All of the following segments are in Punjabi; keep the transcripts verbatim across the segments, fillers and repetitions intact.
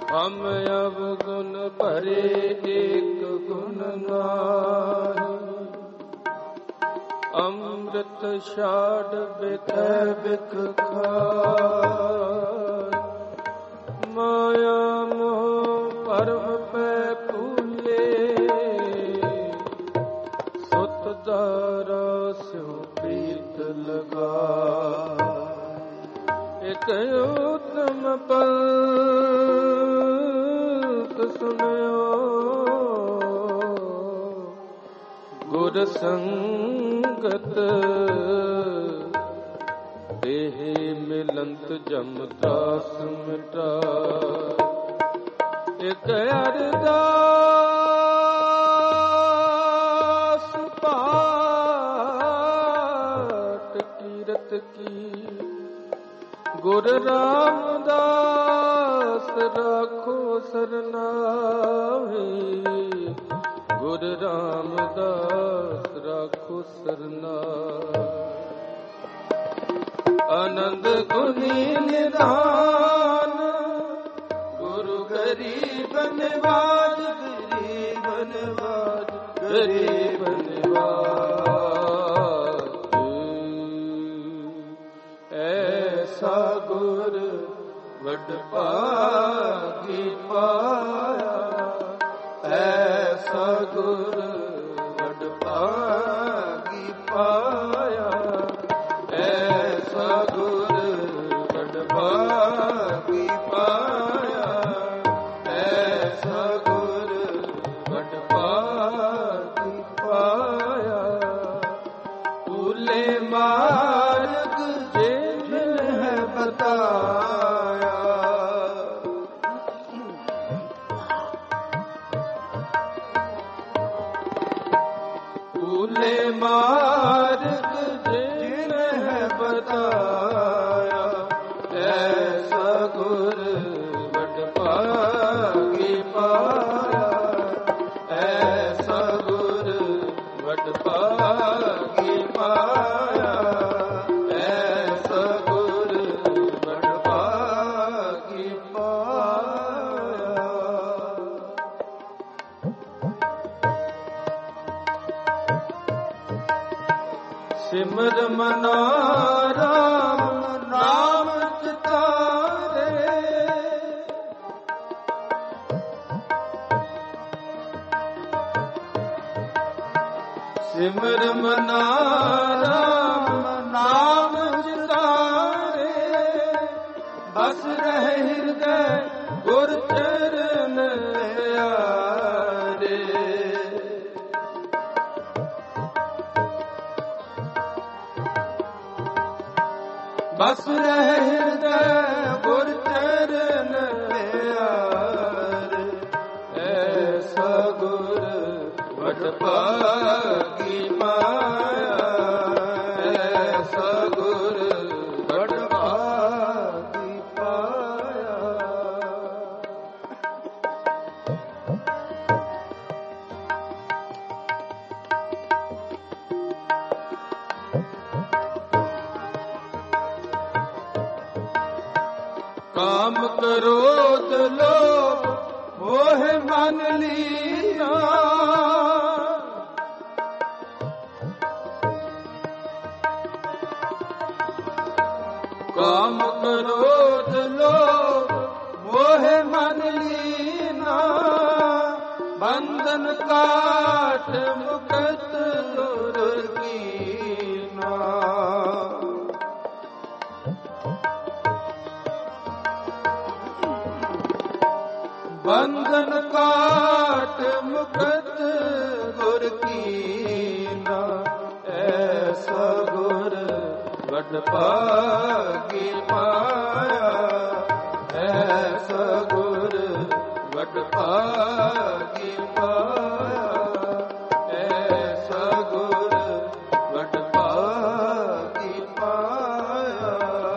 ਹਮ ਅਵਗੁਣ ਭਰੇ ਏਕ ਗੁਣ ਨਾਹੀ। ਅੰਮ੍ਰਿਤ ਛਾੜ ਬਿਖੈ ਬਿਖ ਖਾਇ। ਮਾਇਆ ਮੋਹ ਭਰਮ ਪੈ ਭੂਲੇ। ਸੁਤ ਦਾਰਾ ਸਿਉ ਪ੍ਰੀਤ ਲਗਾਇ। ਇਕ ਉਤਮ ਪੰਥ ਸੁਨਿਓ ਗੁਰ ਸੰਗਤ। ਦੇਹ ਮਿਲੰਤ ਜਮ ਦਾਸ ਮਿਟਾਇ। ਇਕ ਅਰਦਾਸ ਪਾਟ ਕੀਰਤ ਕੀ। ਗੁਰ ਰਾਮਦਾਸ ਰਾਖੋ ਸਰਨਾਹੀ। ਗੁਰ ਰਾਮਦਾਸ ਰਾਖੋ ਸਰਨਾਹੀ। ਆਨੰਦ ਗੁਨੀ ਨਿਧਾਨ ਗੁਰੂ ਗਰੀਬ ਨਿਵਾਜ। ਗਰੀਬ ਨਿਵਾਜ ਗਰੀਬ ਨਿਵਾਜ। ਐਸਾ ਗੁਰ ਵੱਡ ਭਾਗੀ ਪਾਇਆ। ਐਸਾ ਗੁਰ ਵੱਡ ਭਾਗੀ ਪਾਇਆ। ਐਸਾ ਗੁਰ ਵੱਡ ਭਾਗੀ ਪਾਇਆ। ਐਸਾ ਗੁਰ ਵੱਡ ਭਾਗੀ ਪਾਇਆ। ਭੂਲੇ ਮਾਰਗ ਜਿਨ ਹੈ ਬਤਾਇਆ। ਭੂਲੇ ਮਾਰਗ ਜਿਨ ਹੈ ਬਤਾਇਆ। ਐਸਾ ਗੁਰ ਵੱਡ ਭਾਗੀ ਪਾਇਆ। ਐਸਾ ਗੁਰ ਵੱਡ ਭਾਗੀ ਪਾਇਆ। ਐਸਾ ਗੁਰ ਵੱਡ ਭਾਗੀ ਪਾਇਆ। ਸਿਮਰ ਮਨਾ ਰਾਮ ਨਾਮ ਚਿਤਾਰੇ। ਸਿਮਰ ਮਨਾ ਰਾਮ ਨਾਮ ਚਿਤਾਰੇ। ਬਸ ਰਹਿ ਹਿਰਦੈ ਗੁਰ ਚਰਨ ਪਿਆਰੇ। ਬਸ ਰਹਿ ਹਿਰਦੈ ਗੁਰ ਚਰਨ ਪਿਆਰੇ। ਐਸਾ ਗੁਰ ਵੱਡ ਭਾਗੀ ਪਾਇਆ। ਐਸਾ ਗੁਰ ਵੱਡ ਭਾਗੀ ਪਾਇਆ। ਕਾਮ ਕ੍ਰੋਧ ਲੋਭ ਮੋਹ ਮਨ ਲੀਨਾ। ਕਾਮ ਕ੍ਰੋਧ ਲੋਭ ਮੋਹ ਮਨ ਲੀਨਾ। ਬੰਧਨ ਕਾਟ ਮੁਕਤ ਗੁਰ ਕੀਨਾ। ਬੰਧਨ ਕਾਟ ਮੁਕਤ ਗੁਰ ਕੀਨਾ। ਐਸਾ ਗੁਰ ਵੱਡ ਭਾਗੀ ਪਾਇਆ। ਐਸਾ ਗੁਰ ਵੱਡ ਭਾਗੀ ਪਾਇਆ। ਐਸਾ ਗੁਰ ਵੱਡ ਭਾਗੀ ਪਾਇਆ।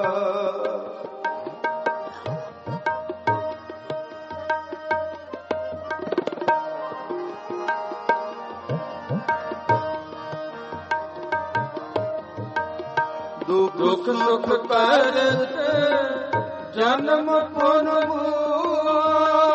ਦੁਖ ਸੁਖ ਕਰਤ ਜਨਮ ਪੁਨ ਭੂਆ।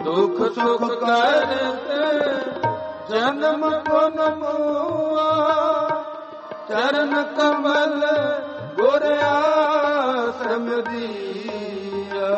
ਦੁਖ ਸੁਖ ਕਰਤੇ ਜਨਮ ਪੁਨ ਮੁਆ ਚਰਨ ਕਮਲ ਗੁਰ ਆਸਰਮ ਦੀਆ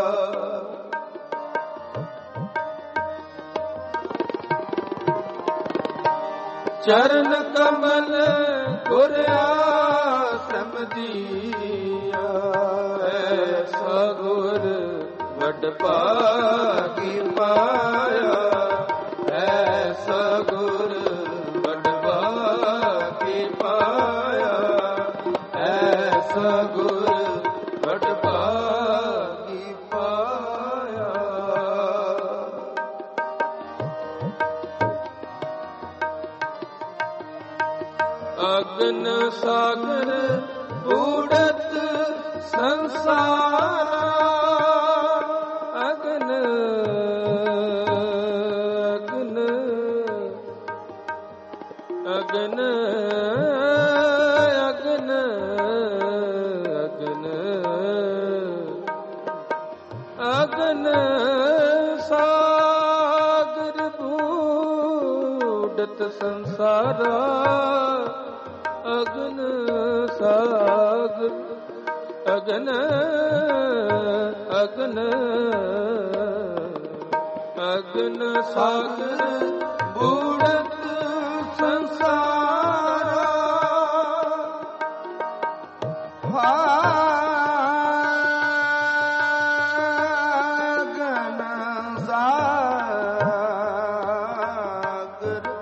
ਚਰਨ ਕਮਲ ਗੁਰ ਆਸਰਮ ਦੀਆ ਐਸਾ ਗੁਰ ਵੱਡ ਭਾਗੀ ਪਾਇਆ ਐਸਾ ਗੁਰ ਵੱਡ ਭਾਗੀ ਪਾਇਆ ਐਸਾ ਗੁਰ ਵੱਡ ਭਾਗੀ ਪਾਇਆ ਅਗਨ ਸਾਗਰ ਊੜਤ ਸੰਸਾਰਾ ਅਗਨ ਅਗਨ ਅਗਨ ਅਗਨ ਅਗਨ ਅਗਨ ਸਾਗਰ ਬੂੜਤ ਸੰਸਾਰਾ ਅਗਨ ਸਾਗਰ ਅਗਨ ਅਗਨ ਅਗਨ ਸਾਗਰ ਬੂੜਤ ਸੰਸਾਰਾ ਅਗਨ ਸਾਗਰ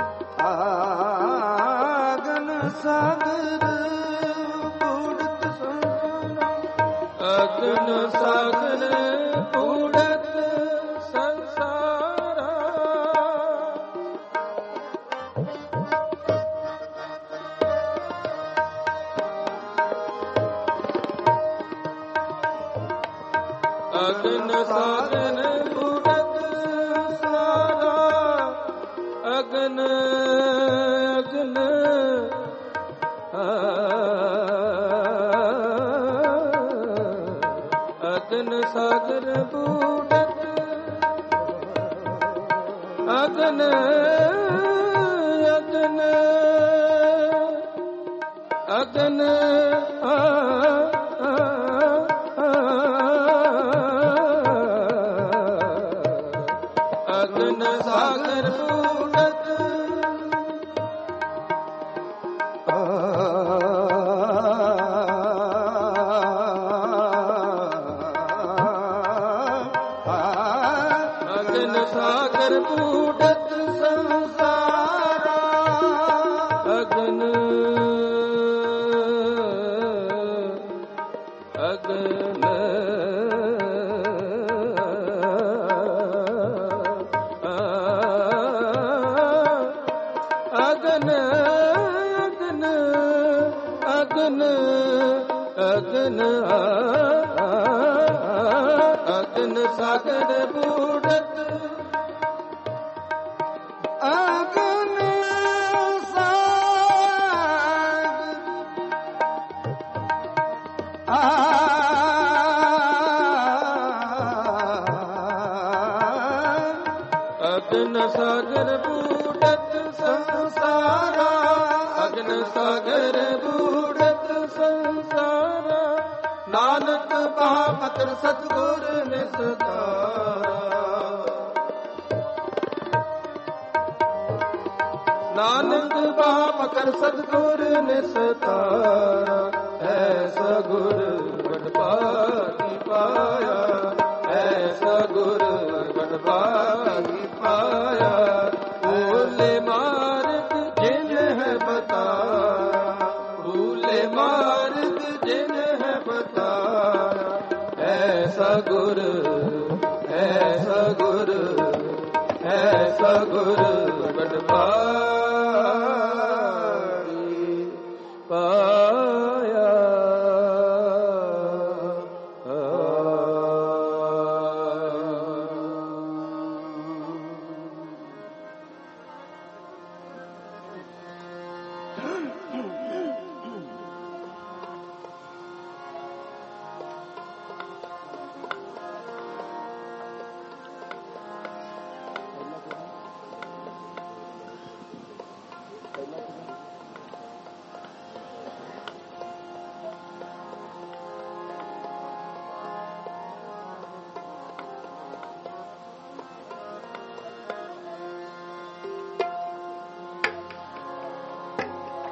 ਅਗਨ ਸਾਗਰ ਬੂੜਤ ਸੰਸਾਰਾ ਅਗਨ ਸਾਗਰ ਬੂੜਤ ਸੰਸਾਰਾ ਅਗਨ ਸਾਗਰ ਬੂੜਤ ਸਾਰਾ ਅਗਨ ਅਗਨ ਅਗਨ ਸਾਗਰ ਬੂੜਤ ਅਗਨ ਅਗਨ ਅਗਨ ਅਗਨ ਸਾਗਰ ਬੂੜਤ ਅਗਨ ਸਾਗਰ ਬੂੜਤ ਸੰਸਾਰਾ ਅਗਨ ਅਗਨ ਅਗਨ ਅਗਨ ਅਗਨ ਅਗਨ ਅਗਨ ਸਾਗਰ ਬੂੜਤ ਅਗਨ ਅਗਨ ਸਾਗਰ ਬੂੜਤ ਸੰਸਾਰਾ ਅਗਨ ਸਾਗਰ ਬੂੜਤ ਸੰਸਾਰਾ ਨਾਨਕ ਪਾਪਤਰ ਸਤਿਗੁਰ ਨਿਸਤਾਰਾ ਨਾਨਕ ਪਾਪਤਰ ਸਤਿਗੁਰ ਨਿਸਤਾਰਾ ਐਸਾ ਗੁਰ ਵੱਡ ਭਾਗੀ ਪਾਇਆ ਐਸਾ ਗੁਰ ਵੱਡ ਭਾਗੀ ਪਾਇਆ ਭੂਲੇ ਮਾਰਗ ਜਿਨ ਹੈ ਬਤਾਇਆ ਭੂਲੇ ਮਾਰਗ ਜਿਨ ਹੈ ਬਤਾਇਆ ਐਸਾ ਗੁਰ ਐਸਾ ਗੁਰ ਐਸਾ ਗੁਰ ਵੱਡ ਭਾਗੀ ਪਾਇਆ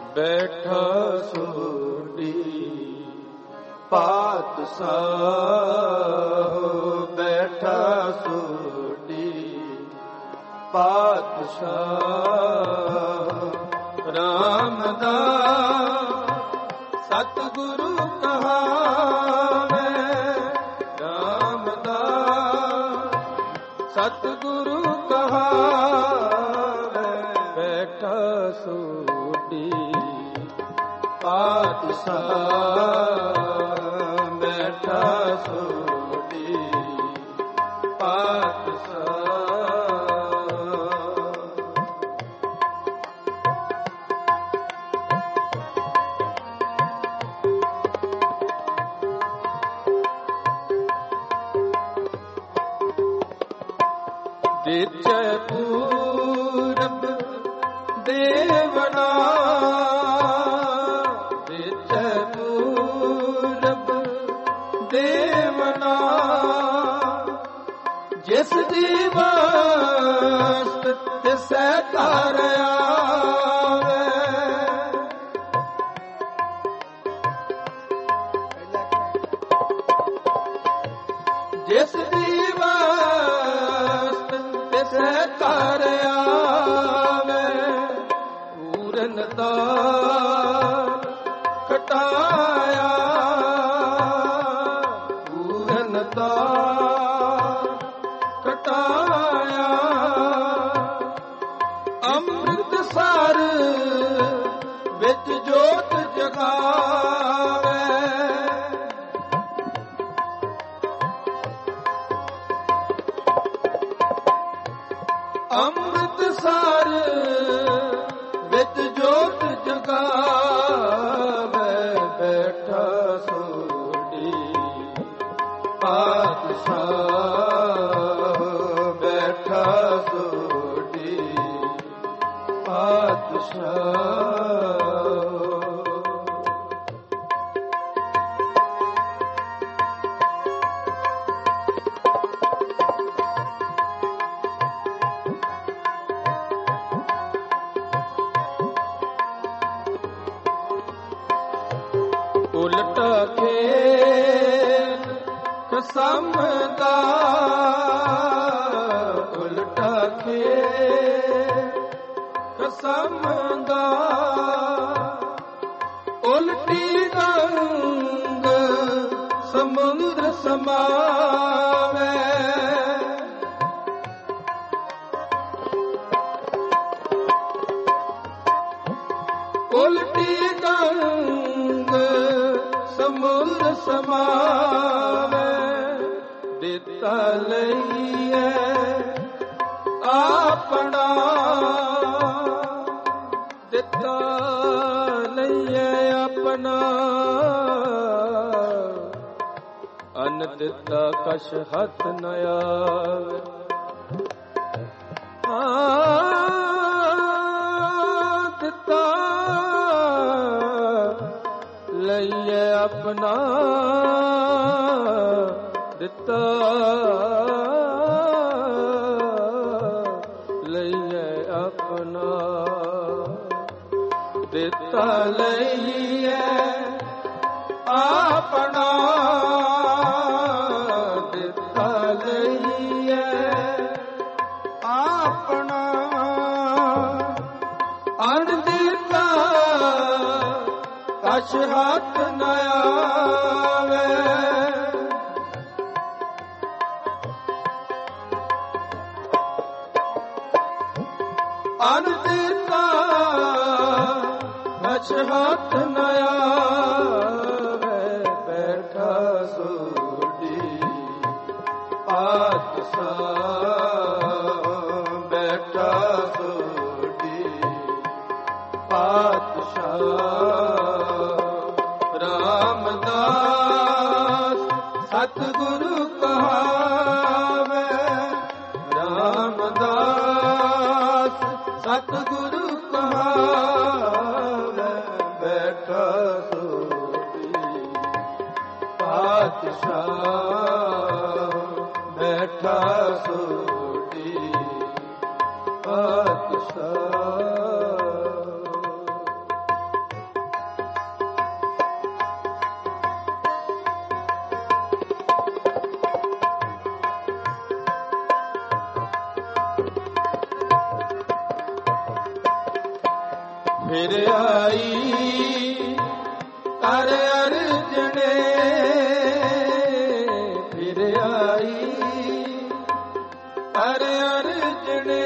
ਬੈਠਾ ਸੋਢੀ ਪਾਤਸ਼ਾਹ, ਬੈਠਾ ਸੋਢੀ ਪਾਤਸ਼ਾਹ। ਰਾਮਦਾਸ ਸਤਿਗੁਰੂ ਕਹਾਵੇ, ਰਾਮਦਾਸ ਸਤਿਗੁਰੂ ਕਹਾਵੇ, ਬੈਠਾ ਸੋਢੀ ਪਾਤਸ਼ਾਹ, ਬੈਠਾ ਸੋਢੀ ਪਾਤਸ਼ਾਹ। ਦਿਚੈ ਪੂਰਬ ਦੇਵਨਾ, ਦਿਚੈ ਪੂਰਬ ਦੇਵਨਾ, ਜਿਸ ਦੀ ਵਸਤ ਤਿਸੈ ਘਰ ਆਵੇ। ਜਿਸ ਦੀ ਵਸਤ ਤਿਸੈ ਘਰ ਆਵੇ, ਪੂਰਨ ਦਾ ਕਟਾਇਆ, ਪੂਰਨ ਦਾ ਕਟਾਇਆ। ਅੰਮ੍ਰਿਤਸਰ ਵਿੱਚ ਜੋਤ ਜਗਾਵੇ, ਅੰਮ੍ਰਿਤਸਰ ਵਿੱਚ ਜੋਤ ਜਗਾਵੇ, ਬੈਠਾ ਸੋਢੀ ਪਾਤਸ਼ਾਹ, ਬੈਠਾ ਸੋਢੀ ਪਾਤਸ਼ਾਹ। ਉਲਟ ਖੇਲ ਕਸਮ ਦਾ, ਉਲਟ ਖੇਲ ਕਸਮ ਦਾ, ਉਲਟੀ ਗੰਗ ਸਮੁੰਦਰ ਸਮਾਵੇ। ਉਲਟੀ ਗੰਗ ਸਮੁੰਦਰ ਸਮਾਵੇ, ਦਿੱਤਾ ਲਈਏ ਆਪਣਾ, ਦਿੱਤਾ ਲਈਏ ਆਪਣਾ। ਅਨ ਦਿੱਤਾ ਕਛ ਹੱਥ ਨ ਆਵੇ, ਦਿੱਤਾ ਲਈਏ ਆਪਣਾ, ਦਿੱਤਾ ਲਈਏ ਆਪਣਾ, ਦਿੱਤਾ ਲਈਏ ਆਪਣਾ, ਦਿੱਤਾ ਲਈਏ ਆਪਣਾ। ਅਣ ਦਿੱਤਾ ਕਛ ਹੱਥ ਨ ਆਵੇ, ਅਣ ਦਿੱਤਾ ਕਛ ਹੱਥ ਨ ਆਵੇ, ਬੈਠਾ ਸੋਢੀ ਪਾਤਸ਼ਾਹ, ਬੈਠਾ ਸੋਢੀ ਪਾਤਸ਼ਾਹ। ਰਾਮਦਾਸ ਸਤਿਗੁਰੂ ਕਹਾਵੇ, ਰਾਮਦਾਸ ਸਤਿਗੁਰੂ ਕਹਾਵੇ, ਬੈਠਾ ਸੋਢੀ ਪਾਤਸ਼ਾਹ, ਬੈਠਾ ਸੋਢੀ ਪਾਤਸ਼ਾਹ। ਫਿਰ ਆਈ ਕਰ ਅਰਜਣੇ, ਫਿਰ ਆਈ ਕਰ ਅਰਜਣੇ।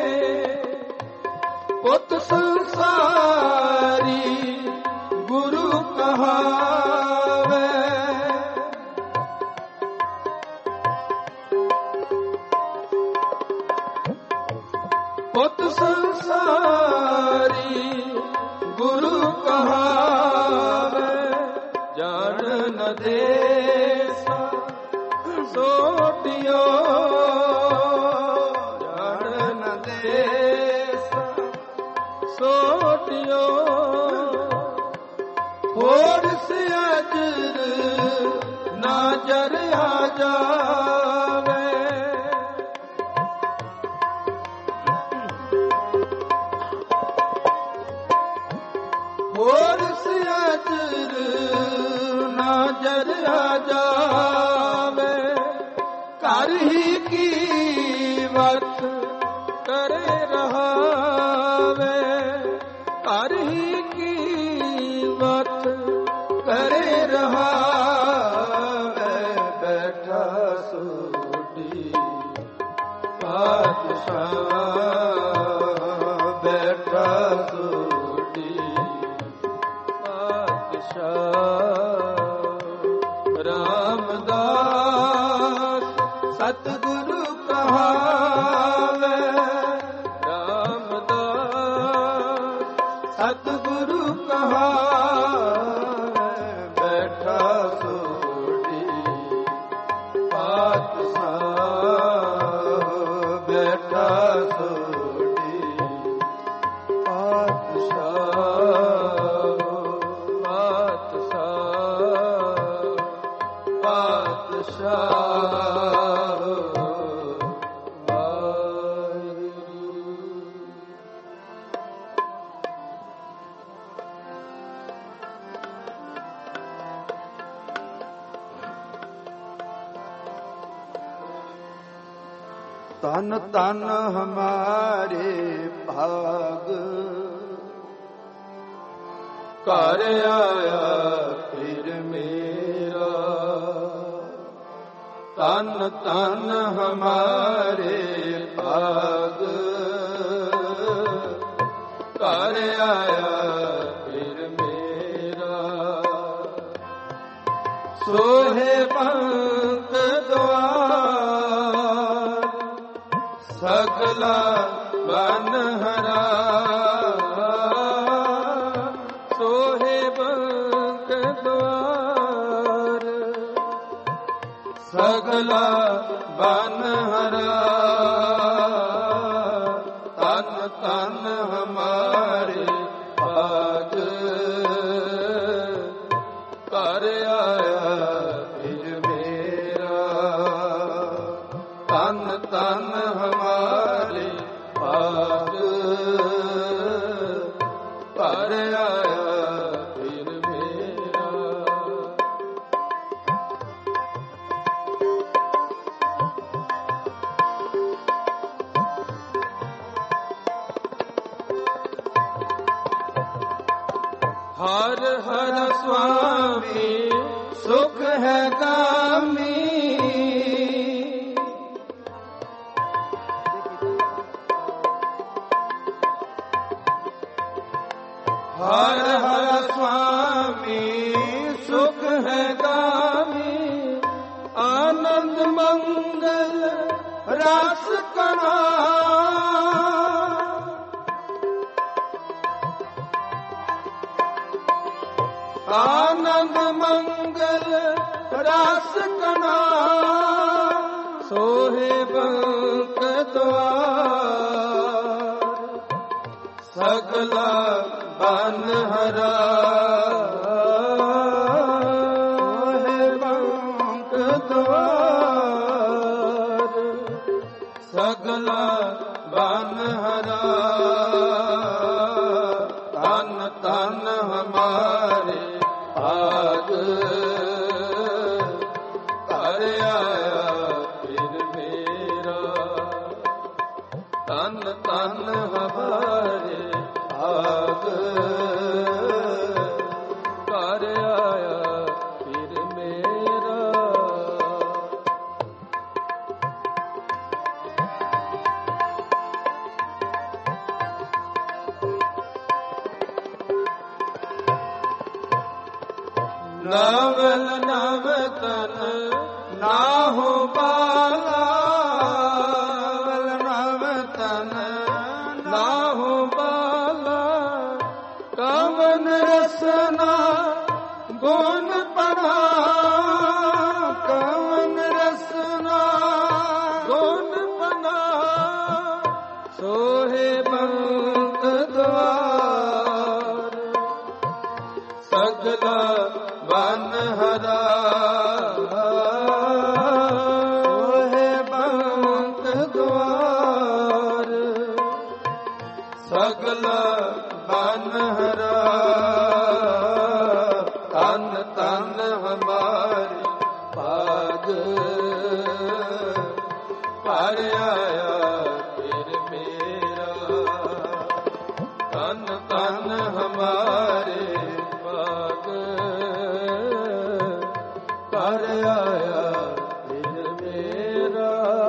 ਪੁੱਤ ਸੰਸਾਰੀ ਗੁਰੂ ਕਹਾਵੇ, ਪੁੱਤ ਸੰਸਾਰੀ ਗੁਰੂ ਕਹਾਵੇ। ਜਾਣ ਨ ਦੇਸਾ ਸੋਟਿਓ, ਜਾਣ ਨ ਦੇਸਾ ਸੋਟਿਓ। ਹੋਰ ਸਿਆਜਰ ਨਾ ਜਰਿਆ ਜਾਵੇ, ਹੋਰ ਸਿਆਜਰ ਨਾ ਜਰਿਆ ਜਾਵੇ। ਘਰ ਹੀ ਕੀਮਤ ਕਰੇ ਰਹਾਵੇ, ਘਰ ਹੀ ਕੀਮਤ ਕਰੇ ਰਹਾਵੇ। ਬੈਠਾ ਸੋਢੀ ਪਾਤਸ਼ਾਹ, ਬੈਠਾ ਸੋਢੀ ਰਾਮਦਾਸ ਸਤਿਗੁਰੂ ਕਹਾਵੇ, ਰਾਮਦਾਸ ਸਤਿਗੁਰੂ ਕਹਾਵੇ। ਬੈਠਾ ਸੋਢੀ ਪਾਤਸ਼ਾਹ, ਬੈਠਾ ਸੋਢੀ ਪਾਤਸ਼ਾਹ, ਪਾਤਸ਼ਾਹ ਵਾਹਿਗੁਰੂ। ਤਨ ਤਨ ਹਮਾਰੇ ਭਾਗ, ਘਰ ਆਇਆ ਫਿਰ ਮੇਰਾ। ਤਨ ਤਨ ਹਮਾਰੇ ਭਾਗ, ਘਰ ਆਇਆ ਫਿਰ ਮੇਰਾ। ਸੋਹੇ ਬੰਤ ਦੁਆਰ, ਸਗਲਾ ਬਨ ਹਰਾ। ਸੋਹੇ ਬੰਤ ਦੁਆਰ, ਸਗਲਾ ਬਨ ਹਰਾ। ਤਨ ਤਨ ਹਮਾਰੇ ਭਾਗ, ਘਰ ਆਇਆ ਫਿਰ ਮੇਰਾ। ਤਨ ਤਨ ਹਮਾਰੇ ਭਾਗ, ਘਰ ਆਇਆ ਫਿਰ ਮੇਰਾ। ਹਰ ਹਰ ਸੁਆਮੀ ਸੁਖ ਹੈ ਗਾਮੀ, ਹਰ ਹਰ ਸੁਆਮੀ ਸੁਖ ਹੈ ਗਾਮੀ। ਆਨੰਦ ਮੰਗਲ ਰਸ ਕਨਾ, ਆਨੰਦ ਮੰਗਲ ਰਸ ਕਨਾ। ਸੋਹੇ ਬੰਕ ਦੁਆਰ, ਸਗਲਾ ਬਨ ਹਰਾ। ਸੋਹੇ ਬੰਕ ਦੁਆਰ, ਸਗਲਾ ਬਨ ਹਰਾ। ਤਨ ਤਨ ਹਮਾਰੇ ਭਾਗ, ਘਰ ਆਇਆ ਫਿਰ ਮੇਰਾ। ਤਨ ਤਨ ਹਮਾਰੇ ਭਾਗ, ਨਵਲ ਨਵ ਤਨ ਨਾਹੋ ਬਾਲਾ, ਨਵ ਤਨ ਨਾਹੋ ਬਾਲਾ, ਕਵਨ ਰਸਨਾ ਗੁਣ ਪੜਾ, ਕਵਨ ਰਸਨਾ ਗੁਣ ਪੜਾ, ਸੋਹੇ ਬੰਤ ਦਵਾਰ, ਸਗਲਾ ਬਨ ਹਰਾ, ਸੋਹੇ ਬੰਤ ਦਵਾਰ, ਸਗਲਾ ਬਨ ਹਰਾ, ਤਨ ਤਨ ਹਮਾਰੀ ਭਾਗ, ਪਰ ਆਇਆ ਫਿਰ ਮੇਰਾ, ਤਨ ਤਨ ਹਮਾਰੇ ਭਾਗ, ਪਰ ਆਇਆ ਫਿਰ ਮੇਰਾ।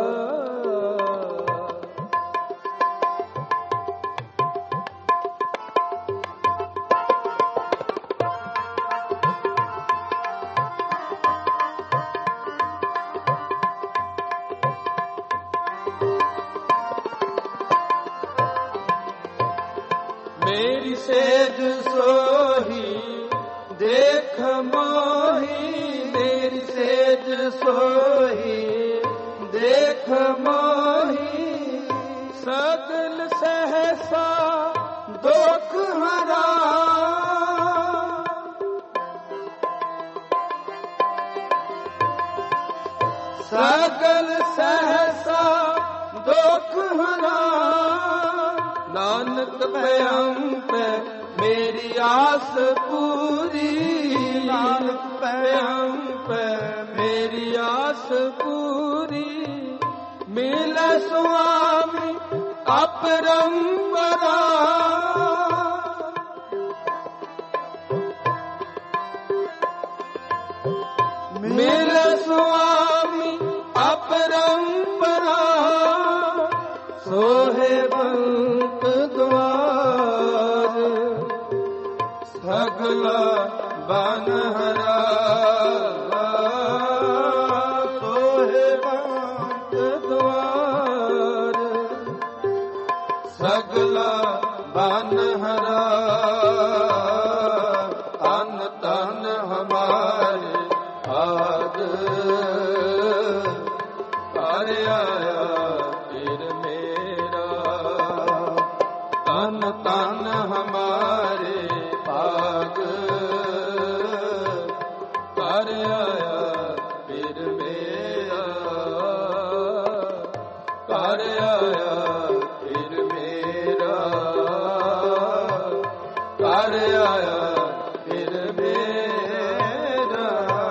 ਮੇਰੀ ਸੇਜ ਸੋਹੀ ਦੇਖ ਮੋਹੀ, ਮੇਰੀ ਸੇਜ ਸੋਹੀ ਦੇਖ ਮੋਹੀ, ਸਗਲ ਸਹਸਾ ਦੁਖ ਹਰਾ, ਸਗਲ ਸਹਸਾ ਦੁਖ ਹਰਾ, ਨਾਨਕ ਭਇੰ ਪੈ ਮੇਰੀ ਆਸ ਪੂਰੀ, ਨਾਨਕ ਭਇੰ ਪੈ ਮੇਰੀ ਆਸ ਪੂਰੀ, ਮਿਲੈ ਸੁਆਮੀ ਅਪਰੰਪਰਾ, ਮਿਲੈ ਸੁਆਮੀ ਅਪਰੰਪਰਾ, ਸੋਹੇ ਬੰਤ ਦਵਾਰ, ਸਗਲਾ ਬਨ ਹਰਾ, ਸੋਹੇ ਬੰਤ ਦਵਾਰ, ਸਗਲਾ ਬਨ ਹਰਾ, ਤਨ ਤਨ ਹਮਾਰੇ ਭਾਗ, ਪਰ ਆਇਆ ਫਿਰ ਮੇਰਾ, ਤਨ ਤਨ ਹਮਾਰੇ ਭਾਗ, ਪਰ ਆਇਆ ਫਿਰ ਮੇਰਾ, ਪਰ ਆਇਆ ਫਿਰ ਮੇਰਾ, ਪਰ ਆਇਆ ਫਿਰ ਮੇਰਾ।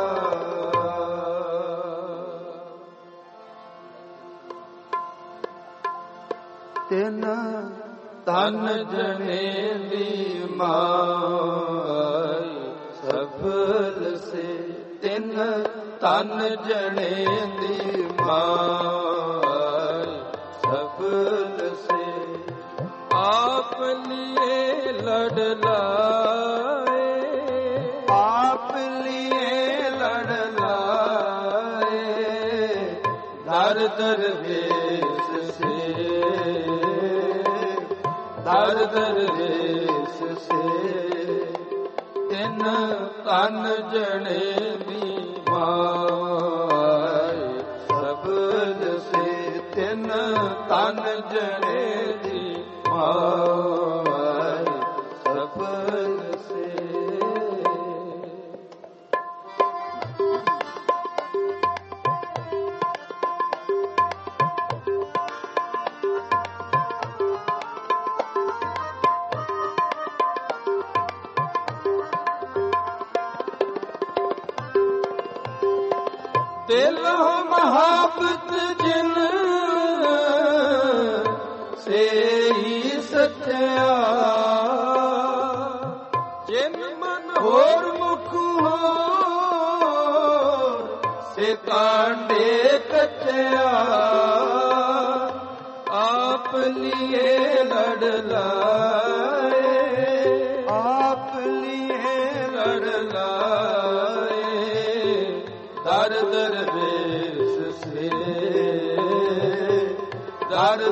ਤਿਨ ਤਨ ਜਣੇ ਦੀ ਮਾਈ ਸਫਲ ਸੇ, ਤਿਨ ਤਨ ਜਣੇ ਦੀ ਮਾਈ ਸਫਲ ਸੇ, ਆਪ ਲਿਏ ਲੜ ਲਾਏ, ਆਪ ਲਿਏ ਲੜ ਲਾਏ, ਦਰ ਦਰ ਵੇਸ ਸੇ, ਦਰ ਦਰ ਵੇਸ ਸੇ, ਤਿਨ ਤਨ ਜਣੇ ਦੀ ਮਾਈ ਸਫਲ ਸੇ, ਤਿਨ ਤਨ ਜਣੇ ਦੀ ਮਾਈ ਸਫਲ ਸੇ। ਦਿਲ ਮੁਹੱਬਤ ਜਿਨ ਸੇ ਹੀ ਸੱਚਿਆ, ਜਿਨ ਮਨ ਹੋਰ ਮੁਖ ਹੋਰ ਸੇ ਕਾਂਡੇ ਕੱਚਿਆ, ਆਪ ਲਿਏ ਲੜ ਲਾਏ, ਆਪ ਲਿਏ ਲੜ ਲਾਏ,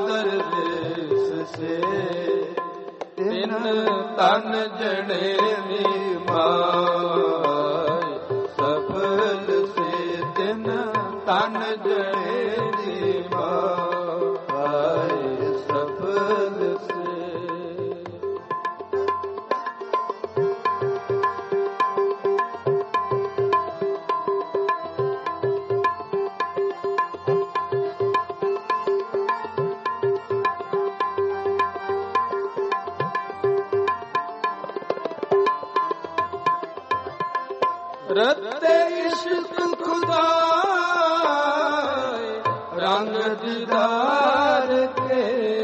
ਦਰਵੇਸ਼ ਸੇ ਤਿਨ ਤਨ ਜਣੇ ਨਿਮਾਏ ਸਫਲ ਸੇ ਤਿਨ ਤਨ ਜਣੇ ਨਿਮਾਏ ਸਫਲ ਸੇ। रते इश्क खुदा रंग दीदार के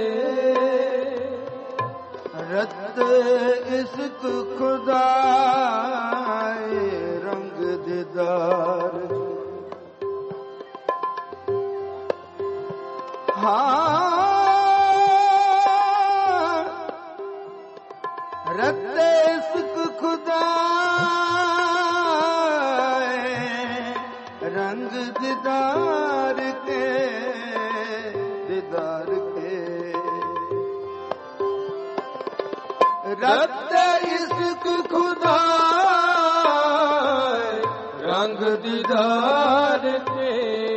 रते इश्क खुदा रंग दीदार हाँ रते इश्क खुदा रंग दीदार के दीदार के रत इश्क खुदा रंग दीदार के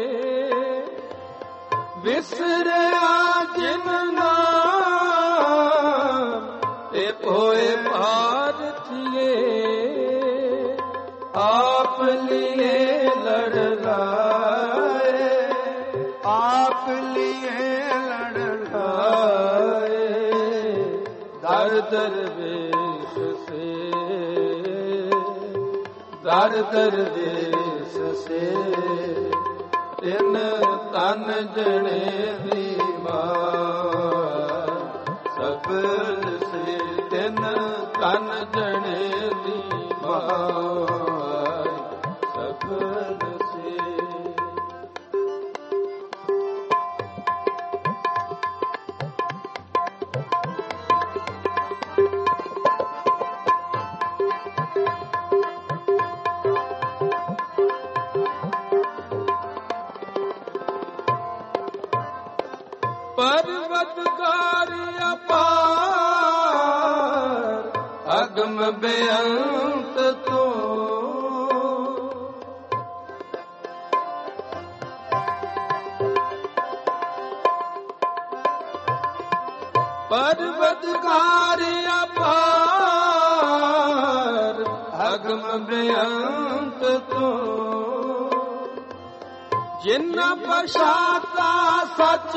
विसरिया जिन नाम ते पोए भारतीये आप लिए लड़ लाए आप लिए लड़ लाए दर दरवेश से दर दरवेश से तिन तन जने दीवार सफल से तिन तन जने दीवार सफल से। पर्वतकार अपार अगम बेअंत तो पर्वतकार अपार अगम बेअंत तो जिन्ना पछाता सच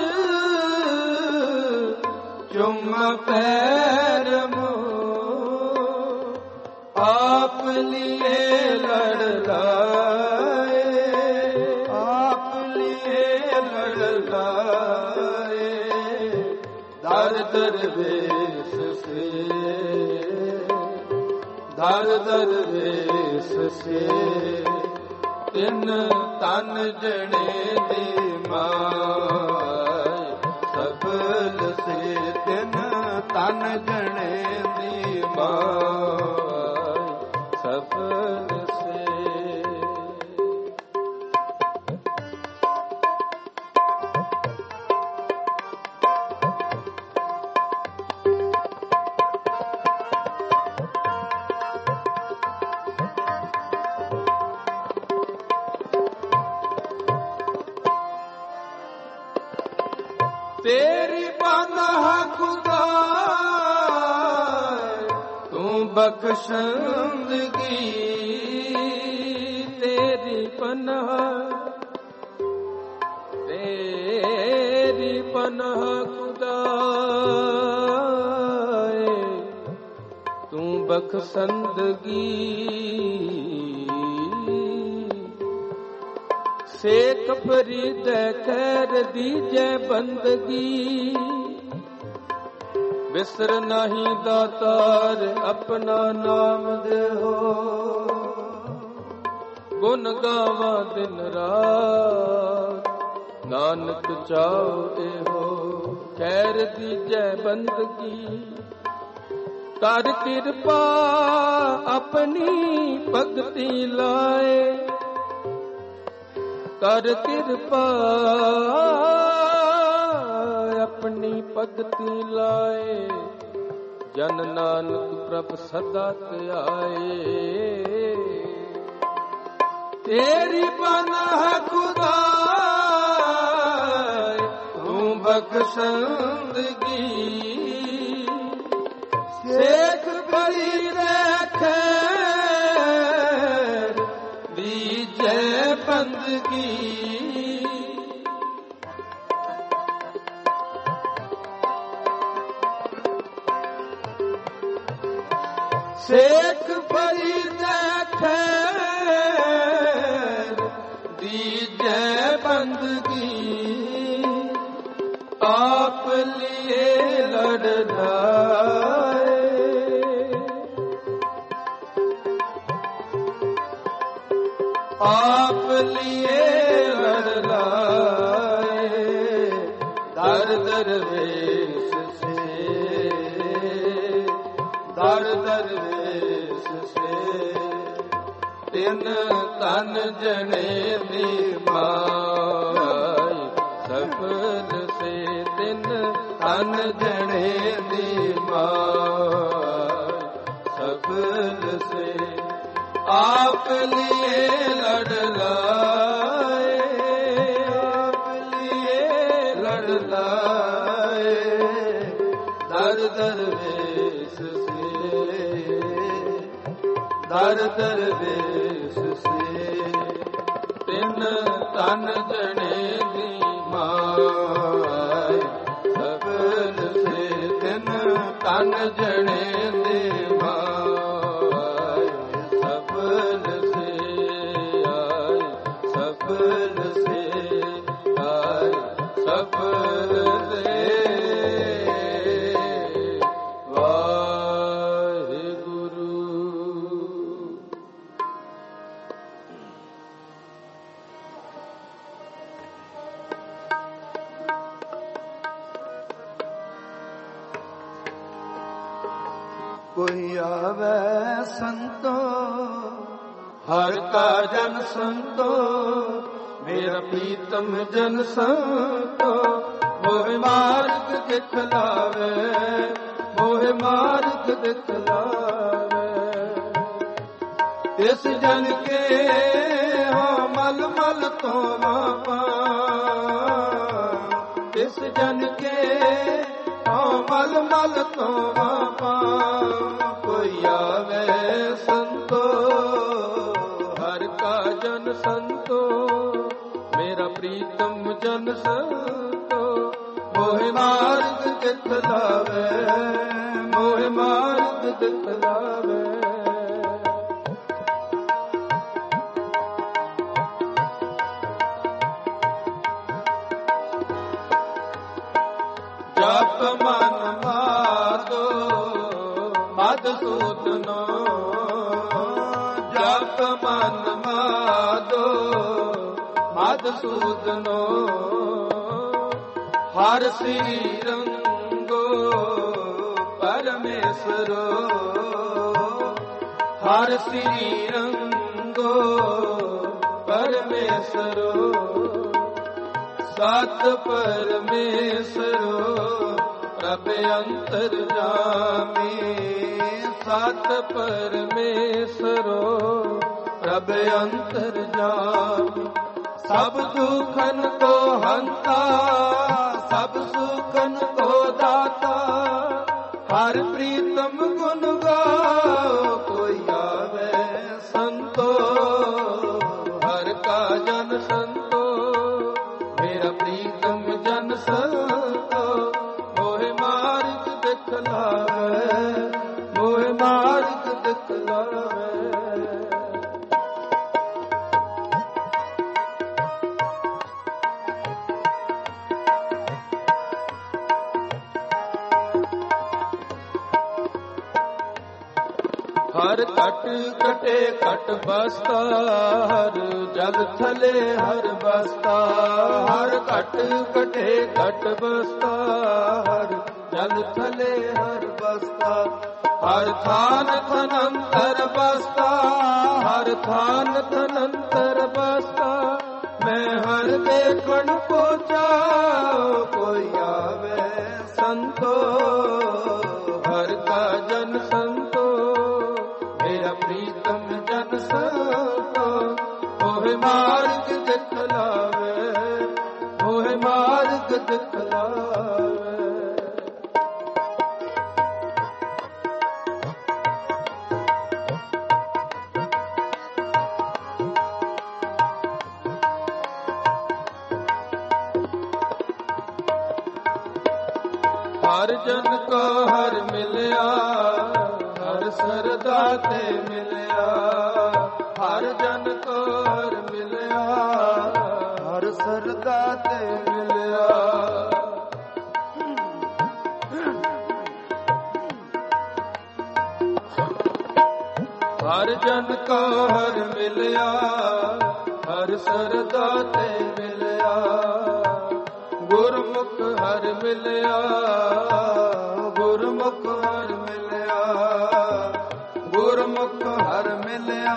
चुम पैर मो आप लिए लड़ लाए आप लिए लड़ लाए दर दरवेश से दर दरवेश से तिन तन जने दीमाए सफल से तिन तन जने दीमाए सफल से। तेरी पनाह खुदा तू बख्शंदगी तेरी पनाह तेरी पनाह खुदा तू बख्शंदगी शेख फरीद खैर दीजे बंदगी बिसर नहीं दातार अपना नाम दे हो गुन गावा दिन रात नानक चाओ ए हो खैर दीजे बंदगी कर कृपा अपनी भगति लाए कर कृपा अपनी ਭਗਤੀ ਲਾਏ, ਜਨ ਨਾਨਕ ਪ੍ਰਭ ਸਦਾ ਧਿਆਏ। ਤੇਰੀ ਪਨਾਹ ਖੁਦਾਏ ਤੂੰ ਬਖਸ਼ੰਦਗੀ, ਸੇਖ ਬੜੀ ਰੱਖੇ ਦੀਜੈ ਬੰਦਗੀ। ਸੇਖ ਬੜੀ ਰੱਖੇ ਦੀਜੈ ਬੰਦਗੀ, ਆਪ ਲਿਏ ਲੜਦਾ ਆਪ ਲਿਏ ਲੜ ਲਾਏ। ਦਰ ਦਰਵੇਸ਼ ਸੇ ਦਰ ਦਰਵੇਸ਼ ਸੇ, ਤਿਨ ਤਨ ਜਣੇ ਦੀ ਮਾਈ ਸਫਲ ਸੇ। ਤਿਨ ਤਨ ਜਣੇ ਦੀ ਮਾਈ ਸਫਲ ਸੇ, ਆਪ ਲਿਏ ਲੜ ਲਾਏ ਆਪ ਲਿਏ ਲੜ ਲਾਏ। ਦਰ ਦਰਵੇਸ਼ ਸੇ ਦਰ ਦਰਵੇਸ਼ ਸੇ, ਤਿਨ ਤਨ ਜਣੇ ਦੀ ਮਾਈ ਸਫਲ ਸੇ। ਤਿਨ ਤਨ ਜਣੇ ਦੀ ਮਾਈ ਸਫਲ ਸੇ ਆਏ ਸਫਲ ਸੇ ਆਏ ਸਫਲ ਸੇ। ਕੋਈ ਆਵੇ ਸੰਤੋ ਹਰ ਕਾ ਜਨ ਸੰਤੋ, ਮੇਰਾ ਪ੍ਰੀਤਮ ਜਨ ਸੰਤੋ। ਮੋਹਿ ਮਾਰਗ ਦਿਖਲਾਵੇ ਮੋਹਿ ਮਾਰਗ ਦਿਖਲਾਵੇ, ਇਸ ਜਨ ਕੇ ਹੋ ਮਲ ਮਲ ਤੋਂ ਮਾਪਾ। ਇਸ ਜਨ ਕੇ ਹੋ ਮਲ ਮਲ ਤੋਂ ਮਾਪਾ। ਕੋਈ ਆਵੇ ਸੰਤੋ ਹਰ ਕਾ ਜਨ ਸੰਤੋ, ਮੇਰਾ ਪ੍ਰੀਤਮ ਜਨ ਸੰਤੋ। ਮੋਹਿ ਮਾਰਗ ਦਿਖਲਾਵੇ ਮੋਹਿ ਮਾਰਗ ਦਿਖਲਾਵੇ। ਜਪ ਮਨ ਮਾਦੋ ਮਧੂਸੂਦਨੋ, ਜਪ ਮਨ ਮਾਦੋ ਮਧੂਸੂਦਨੋ। ਹਰ ਸ੍ਰੀ ਰੰਗੋ ਪਰਮੇਸ਼ਰੋ, ਹਰ ਸ੍ਰੀ ਰੰਗੋ ਪਰਮੇਸ਼ਰੋ। ਸਤ ਪਰਮੇਸ਼ਰੋ ਪ੍ਰਭ ਅੰਤਰ ਜਾਮੀ, ਸਤ ਪਰਮੇਸ਼ਰੋ ਪ੍ਰਭ ਅੰਤਰ ਜਾਮੀ। ਸਭ ਦੁਖਨ ਕੋ ਹੰਤਾ ਸਭ ਸੁਖਨ ਕੋ ਦਾਤਾ, ਹਰ ਪ੍ਰੀਤਮ ਗੁਣ ਗਾਓ ਕੋਈ ਆਵੇ ਸੰਤੋ। ਹਰ ਕਾ ਜਨ ਸੰਤੋ, ਮੇਰਾ ਪ੍ਰੀਤਮ ਜਨ ਸੰਤੋ। ਮੋਹਿ ਮਾਰਗ ਦਿਖਲਾਵੇ ਮੋਹਿ ਮਾਰਗ ਦਿਖਲਾਵੇ। ਹਰ ਘਟ ਘਟੇ ਘਟ ਬਸਤਾ, ਹਰ ਜਲ ਥਲੇ ਹਰ ਬਸਤਾ। ਹਰ ਘਟ ਘਟੇ ਘਟ ਬਸਤਾ, ਹਰ ਜਲ ਥਲੇ ਹਰ ਬਸਤਾ। ਹਰ ਥਾਨ ਥਨੰਤਰ ਬਸਤਾ, ਹਰ ਥਾਨ ਥਨੰਤਰ ਬਸਤਾ। ਮੈਂ ਹਰ ਦੇਖਣ ਕੋ ਚਾਉ ਕੋਈ ਆਵੇ ਸੰਤੋ। ਜਨ ਸੰਤੋ ਮੇਰਾ ਪ੍ਰੀਤਮ ਜਨ ਸੰਤੋ ਮੋਹਿ ਮਾਰਗ ਦਿਖਲਾਵੇ ਮੋਹਿ ਮਾਰਗ ਦਿਖਲਾਵੇ। ਹਰ ਜਨ ਕੋ ਹਰ ਮਿਲਿਆ ਹਰ ਸਰਦਾ ਤੇ ਮਿਲਿਆ ਹਰ ਜਨ ਕੋ ਹਰ ਮਿਲਿਆ ਹਰ ਸਰਦਾ ਤੇ ਮਿਲਿਆ। ਹਰ ਜਨ ਕੋ ਹਰ ਮਿਲਿਆ ਹਰ ਸਰਦਾ ਤੇ ਮਿਲਿਆ ਗੁਰਮੁਖ ਹਰ ਮਿਲਿਆ ਗੁਰਮੁਖ ਹਰ ਮਿਲਿਆ ਗੁਰਮੁਖ ਹਰ ਮਿਲਿਆ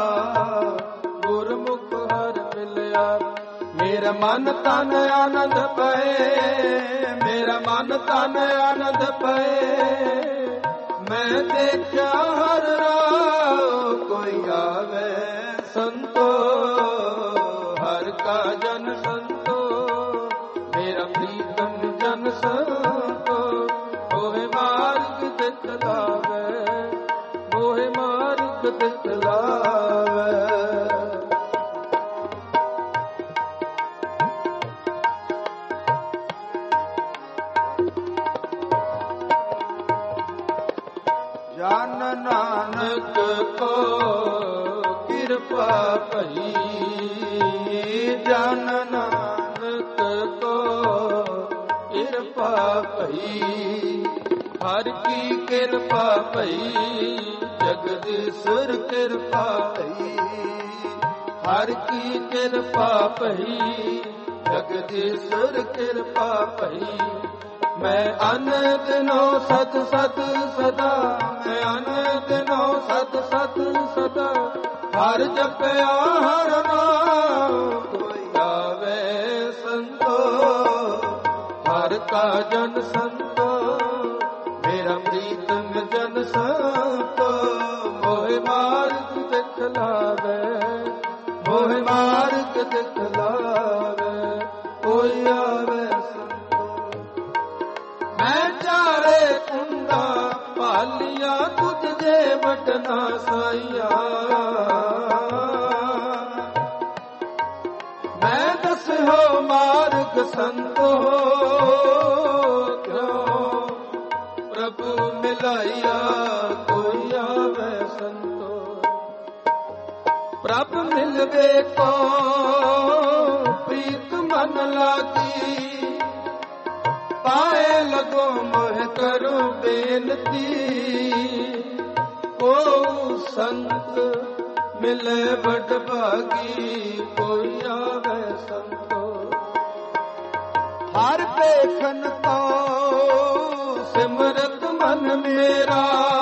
ਗੁਰਮੁਖ ਹਰ ਮਿਲਿਆ। ਮੇਰਾ ਮਨ ਤਨ ਆਨੰਦ ਪਏ ਮੇਰਾ ਮਨ ਤਨ ਆਨੰਦ ਪਏ ਮੈਂ ਦੇਖਿਆ ਹਰ ਰਾਹ ਕੋਈ ਆਵੇ ਸੰਤੋ ਹਰ ਕਾ ਜਨ ਸੰਤੋ ਮੇਰਾ ਪ੍ਰੀਤਮ ਜਨ ਸੰਤੋ ਮੋਹਿ ਮਾਰਗ ਦਿਖਲਾਵੇ ਮੋਹਿ ਮਾਰਗ ਦਿਖਲਾਵੇ। ਜਨ ਨਾਨਕ ਕੋ ਕਿਰਪਾ ਭਈ ਜਨ ਨਾਨਕ ਕੋ ਕਿਰਪਾ ਭਈ ਹਰ ਕੀ ਕਿਰਪਾ ਭਈ ਜਗਦੀਸ਼ਵਰ ਕਿਰਪਾ ਭਈ ਹਰ ਕੀ ਕਿਰਪਾ ਭਈ ਜਗਦੀਸ਼ਵਰ ਕਿਰਪਾ ਭਈ। ਮੈਂ ਅਨ ਦਿਨੋ ਸਤ ਸਤ ਸਦਾ ਮੈਂ ਅਨ ਦਿਨੋ ਸਤ ਸਤ ਸਦਾ ਹਰ ਜਪਿਆ ਹਰ ਨਾਮ ਕੋਈ ਆਵੇ ਸੰਤੋ ਹਰ ਕਾ ਜਨ ਸੰਤੋ ਮੇਰਾ ਪ੍ਰੀਤਮ ਜਨ ਸੰਤੋ ਮੋਹਿ ਮਾਰਗ ਦਿਖਲਾਵੇ ਮੋਹਿ ਮਾਰਗ ਦਿਖਲਾਵੇ ਕੋਈ ਆਵੇ ਮੈਂ ਚਾਰੇ ਕੁੰਡਾ ਭਾਲੀਆਂ ਤੁਝ ਜੇ ਵਟਨਾ ਸਾਈਆ ਮੈਂ ਦਸਿਓ ਮਾਰਗ ਸੰਤੋ ਕਿਉ ਪ੍ਰਭੂ ਮਿਲਾਇਆ ਕੋਈ ਆਵੇ ਸੰਤੋ ਪ੍ਰਭ ਮਿਲਵੇ ਕੋ ਪ੍ਰੀਤ ਮਨ ਲਾਗੀ ਪਾਏ ਲਗੋ ਮੋਹ ਕਰੋ ਬੇਨਤੀ ਕੋ ਸੰਤ ਮਿਲੇ ਬੜ ਭਾਗੀ ਕੋਈ ਆਵੇ ਸੰਤੋ ਹਰ ਦੇਖਨ ਤੋ ਸਿਮਰਤ ਮਨ ਮੇਰਾ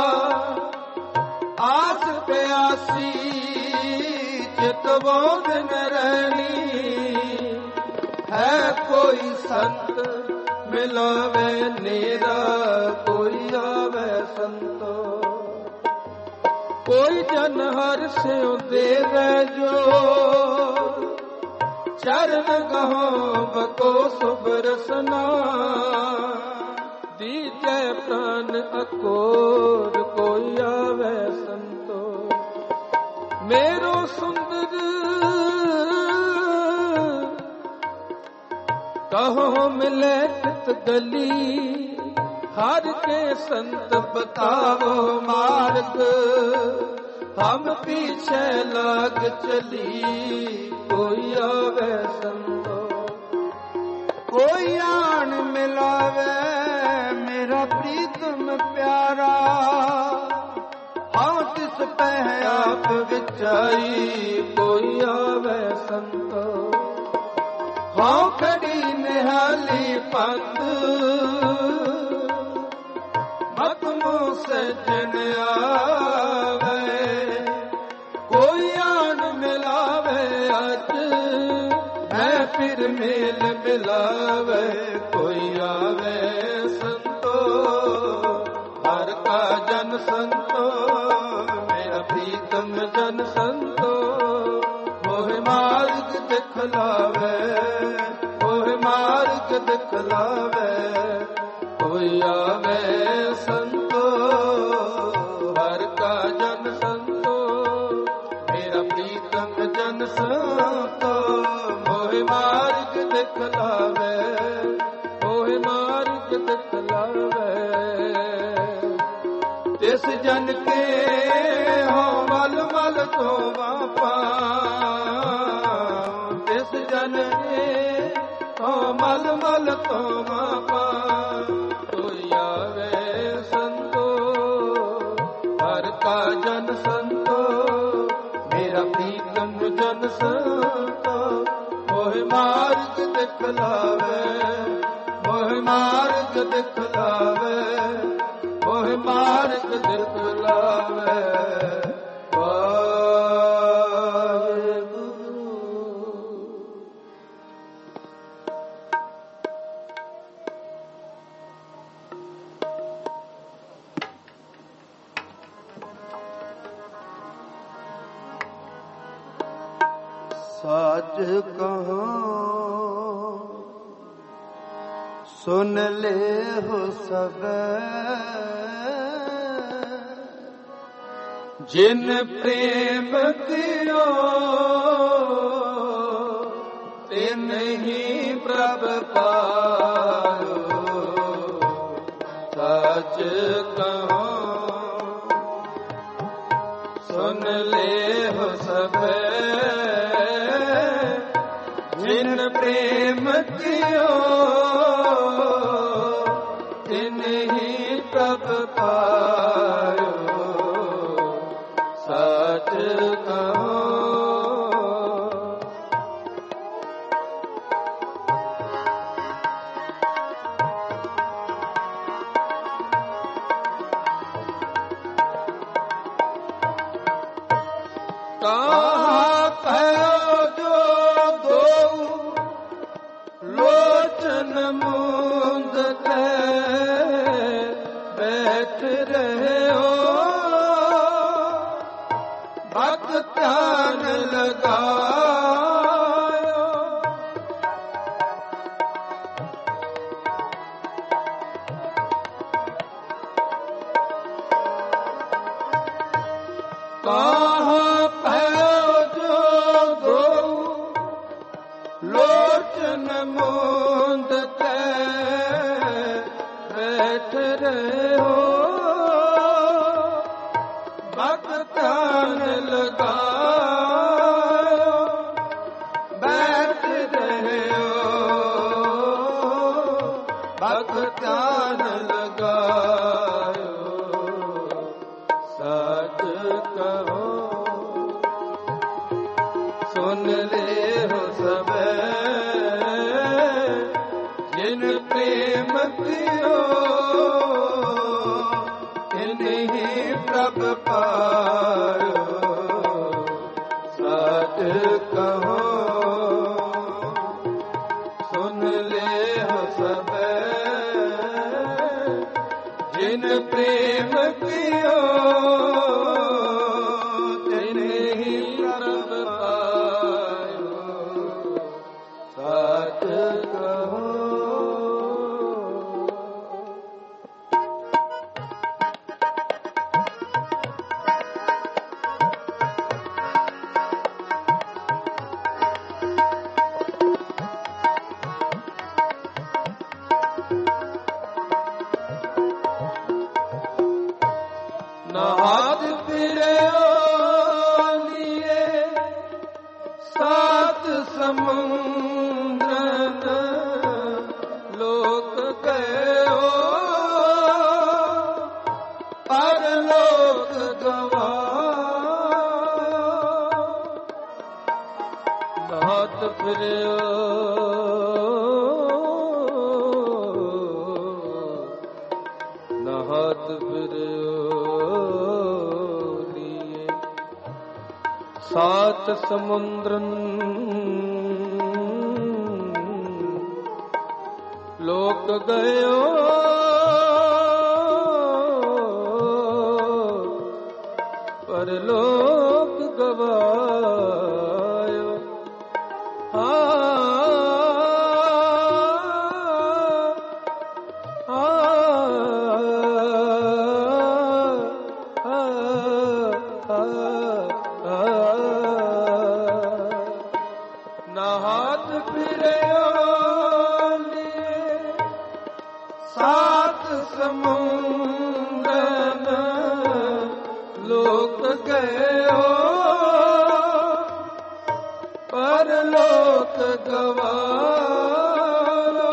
ਆਸ ਪਿਆਸੀ ਚਿਤ ਬੋਧਨ ਰਹਿਣੀ ਹੈ ਕੋਈ ਸੰਤ ਮਿਲਾਵੇ ਨੇਰਾ ਕੋਈ ਆਵੇ ਸੰਤੋ ਕੋਈ ਜਨ ਹਰ ਸਿਉ ਦੇਵੇ ਜੋ ਚਰਨ ਕਹੋ ਬਕੋ ਸੁਭ ਰਸਨਾ ਦੀਜੈ ਪ੍ਰਾਨ ਅਕੋਰ ਕੋਈ ਆਵੇ ਸੰਤੋ ਮੇਰੋ ਸੁੰਦਰ ਕਹੋ ਮਿਲੇ ਤਿਤ ਗਲੀ ਹਰ ਕੇ ਸੰਤ ਬਤਾਵੋ ਮਾਰਗ ਹਮ ਪੀਛੇ ਲਾਗ ਚਲੀ ਕੋਈ ਆਵੇ ਸੰਤੋ ਕੋਈ ਆਣ ਮਿਲਾਵੇ ਮੇਰਾ ਪ੍ਰੀਤਮ ਪਿਆਰਾ ਹਾਂ ਤਿਸ ਪਹਿ ਆਪ ਵਿਚਾਈ ਕੋਈ ਆਵੇ ਸੰਤੋ ਹਾਂ ਖੜੀ ਨਿਹਾਲੀ ਪੰਦ ਮਤ ਮੂਹ ਸਜਣ ਆਵੇ ਕੋਈ ਆਣ ਮਿਲਾਵੇ ਅੱਜ ਮੈਂ ਫਿਰ ਮੇਲ ਮਿਲਾਵੇ ਕੋਈ ਆਵੇ ਸੰਤੋ ਹਰ ਕਾ ਜਨ ਜਨ ਸੰਤੋ ਮੇਰਾ ਪ੍ਰੀਤਮ ਜਨ ਸੰਤੋ ਮੋਹਿ ਮਾਰਗ ਦਿਖਲਾਵੇ ਮੋਹਿ ਮਾਰਗ ਦਿਖਲਾਵੇ ਕੋਈ ਆਵੇ ਸੰਤੋ ਹਰ ਕਾ ਜਨ ਸੰਤੋ ਮੇਰਾ ਪ੍ਰੀਤਮ ਜਨ ਸੰਤੋ ਮੋਹਿ ਮਾਰਗ ਦਿਖਲਾਵੇ ਮੋਹਿ ਮਾਰਗ ਦਿਖਲਾਵੇ ਤਿਸ ਜਨ ਕੇ ਹੋ ਮਲ ਮਲ ਧੋਵਾਂ ਪਾਉ ਤਿਸ ਜਨ ਕੇ ਹੋ ਮਲ ਮਲ ਧੋਵਾਂ ਪਾਉ ਕੋਈ ਆਵੇ ਸੰਤੋ ਹਰ ਕਾ ਜਨ ਸੰਤੋ ਮੇਰਾ ਪ੍ਰੀਤਮ ਜਨ ਸੰਤੋ ਮੋਹਿ ਮਾਰਗ ਦਿਖਲਾਵੇ ਮੋਹਿ ਮਾਰਗ ਦਿਖਲਾਵੇ ਮੋਹਿ ਮਾਰਗ ਦਿਖਲਾਵੇ ਸਾਚ ਕਹਾਂ ਸੁਨ ਲੈ ਹੋ ਸਭ ਜਿਨ ਪ੍ਰੇਮ ਕਿਓ ਤਿਨ ਹੀ ਪ੍ਰਭ ਪਾਇਓ ਸਚ ਕਹਾਂ ਸੁਨ ਲੈ ਹੋ ਸਭ ਜਿਨ ਪ੍ਰੇਮ ਕਿਓ ਤਿਨ ਹੀ ਪ੍ਰਭ ਪਾਇਓ ਸਚ ਕਹੋ ਕਹਾ ਕਹਿਓ ਜੋ ਦੋ ਲੋਚਨ ਮੁੰਦ ਕੇ ਬੈਠ ਰਹਿਓ ਭਗਤ ਧਿਆਨ ਲਗਾਇਓ ਕਹਾਂ ਭਇਓ ਜੋ ਦੋ ਲੋਚਨ ਮੁੰਦ ਕੇ ਬੈਠ ਰਹਿਓ ਭਗਤ ਧਿਆਨ ਲਗਾਇਓ ਬੈਠ ਰਹਿਓ ਭਗਤ ਧਿਆਨ ਲਗਾਇਓ ਸਚ ਕਹੋ ਸੁਨ ਲੈ ਹੋ ਸਭੈ ਜਿਨ ਪ੍ਰੇਮ ਕਿਓ ਤਿਨ ਹੀ ਪ੍ਰਭ ਪਾਇਓ ਸਚ ਕਹੋ ਸੁਨ ਲੈ ਹੋ ਸਭੈ ਜਿਨ ਪ੍ਰੇਮ ਕਿਓ ਤਿਨ ਹੀ ਪ੍ਰਭ ਪਾਇਓ ਸਚ ਕਹੋ ਨਾਦ ਫਿਰਿਓ ਲੀਏ ਸਾਤ ਸਮੁੰਦਰਨ ਲੋਕ ਗਇਓ ਪਰ ਲੋਕ ਗਵਾਇਓ ਨਾਦ ਫਿਰਿਓ ਨਾਦ ਫਿਰਿਓ ਸਾਤ ਸਮੁੰਦਰਨ ਲੋਕ ਗਇਓ परलोक गवायो। नहात फिरयो लिए सात समुंदर लोक गयो परलोक गवायो।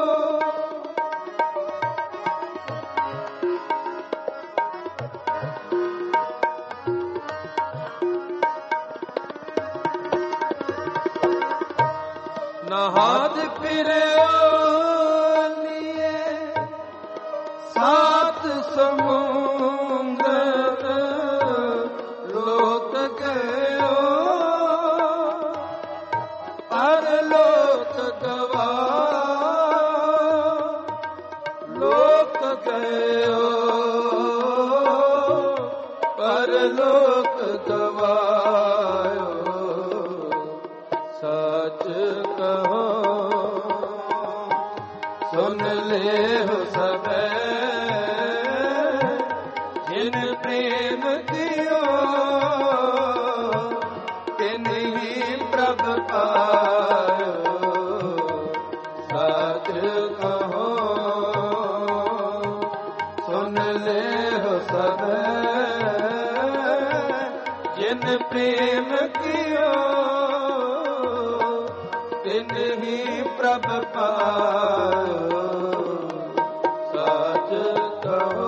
नहात फिरयो लिए सात समुंदर लोक गयो परलोक गवायो। लोक गयो परलोक गवायो। सच कहो सुन ले हो सबे जिन प्रेम कियो तिन्हीं प्रभ पायो। सच कहो सुन ले हो सबे जिन प्रेम कियो तिन्हीं प्रभ पायो। सच कहो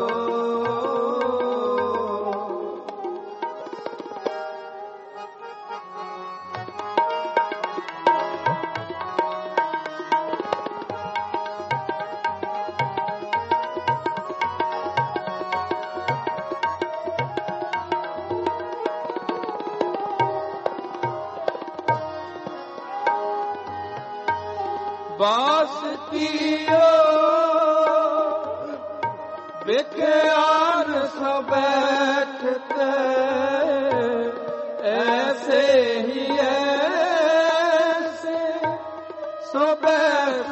बास कियो विख्यान सो बैठते ऐसे ही ऐसे सो बैठ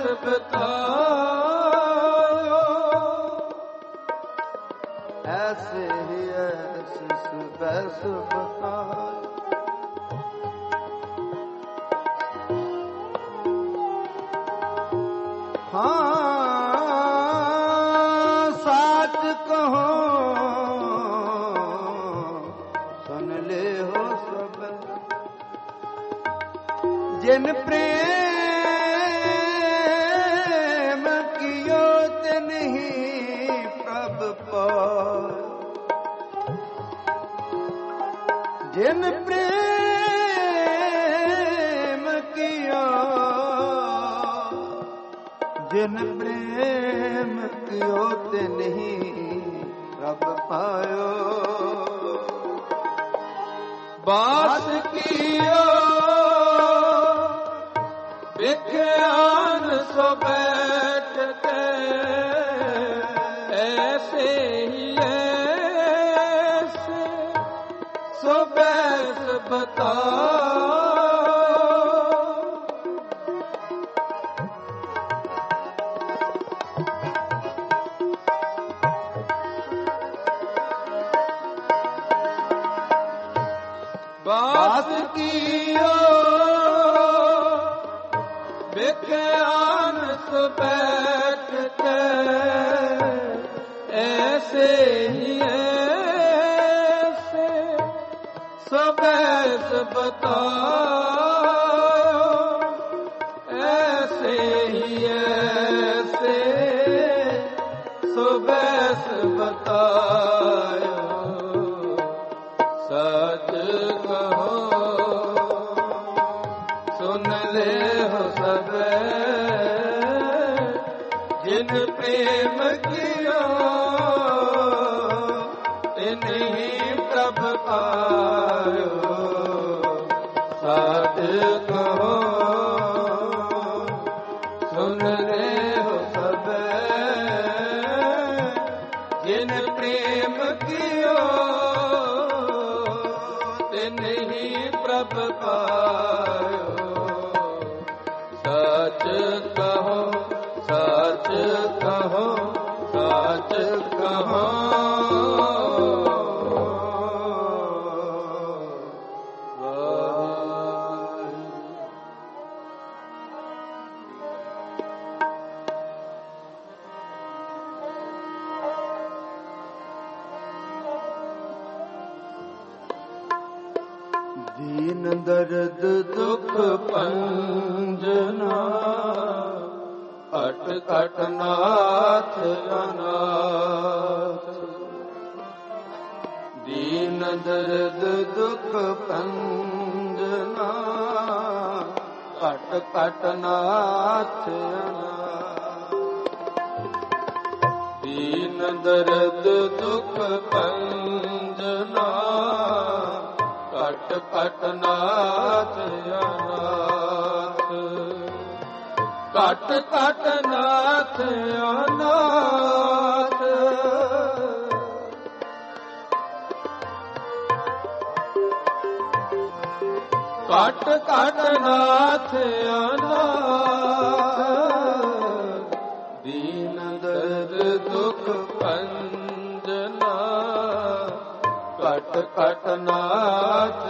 बतायो। ऐसे ही ऐसे सो बैठ बतायो। हाँ साच कहो सुन ले हो सब जिन प्रेम कियो तिन्हीं प्रभ पायो। जिन प्रेम कियो जिन प्रेम कियो तिन्हीं प्रभ पायो। बास कियो विख्यान सो बैठते ऐसे ही ऐसे सो बैठ बताओ। बास कियो विख्यान सो बैठते ऐसे ही ऐसे सो बैठ बताओ। ऐसे ही ऐसे सो बैठ बताओ। सच कहो सुन ले हो सब जिन प्रेम कियो तिन्हीं प्रभ पायो। सच कहो सुन ले हो सब जिन प्रेम कियो ਨਹੀਂ ਪ੍ਰਭ ਪਾਇਓ। ਸੱਚ ਕਹੋ ਸੱਚ ਕਹੋ ਸੱਚ ਕਹੋ। ਦੀਨ ਦਰਦ ਦੁਖ ਪੰਜਨਾ ਅਟ ਕਟ ਨਾਥ ਅਨਾਥ। ਦੀਨ ਦਰਦ ਦੁਖ ਪੰਜਨਾ ਅਟ ਕਟ ਨਾਥ ਅਨਾਥ। ਦੀਨ ਦਰਦ ਦੁਖ ਪੰਜਨਾ ਕਟ ਕਟ ਨਾਥ ਅਨਾਥ। ਕਟ ਕਟ ਨਾਥ ਅਨਾਥ। ਕਟ ਕਟ ਨਾਥ ਅਨਾਥ। ਦੀਨ ਦਰਦ ਦੁਖ ਪੰਜਨਾ ਕਟ ਕਟ ਨਾਥ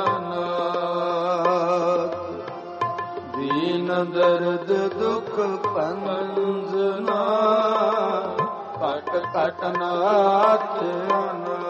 ਅਨਾਥ। ਦੀਨ ਦਰਦ ਦੁਖ ਪੰਜਨਾ ਕਟ ਕਟ ਨਾਥ ਅਨਾਥ।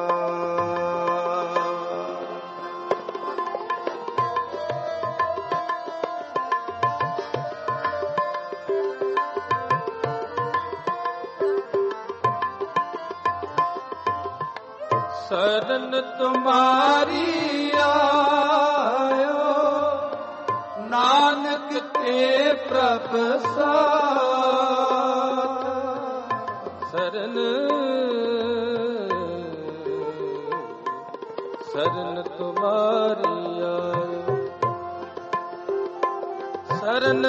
ਸਰਨ ਤੁਮਾਰੀ ਆਇਓ ਨਾਨਕ ਕੇ ਪ੍ਰਭ ਸਾਥ। ਸਰਨ ਸਰਨ ਤੁਮਾਰੀ ਆਇਓ ਸਰਨ